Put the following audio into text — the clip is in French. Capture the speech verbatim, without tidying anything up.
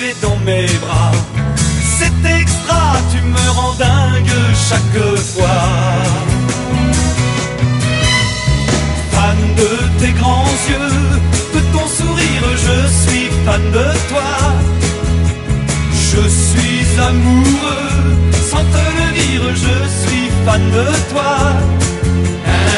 es dans mes bras. C'est extra, tu me rends dingue chaque fois. Fan de tes grands yeux, de ton sourire, je suis fan de toi. Je suis amoureux, sans te le dire, je suis fan de toi.